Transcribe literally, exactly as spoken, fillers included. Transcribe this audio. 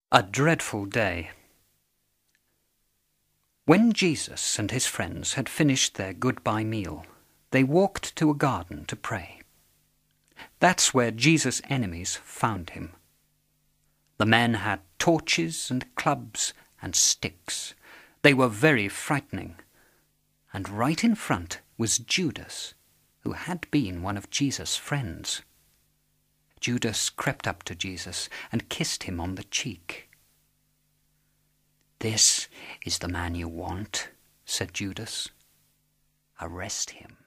A dreadful day. When Jesus and his friends had finished their goodbye meal, they walked to a garden to pray. That's where Jesus' enemies found him. The men had torches and clubs and sticks. They were very frightening. And right in front was Judas, who had been one of Jesus' friends. Judas crept up to Jesus and kissed him on the cheek. "This is the man you want," said Judas. "Arrest him."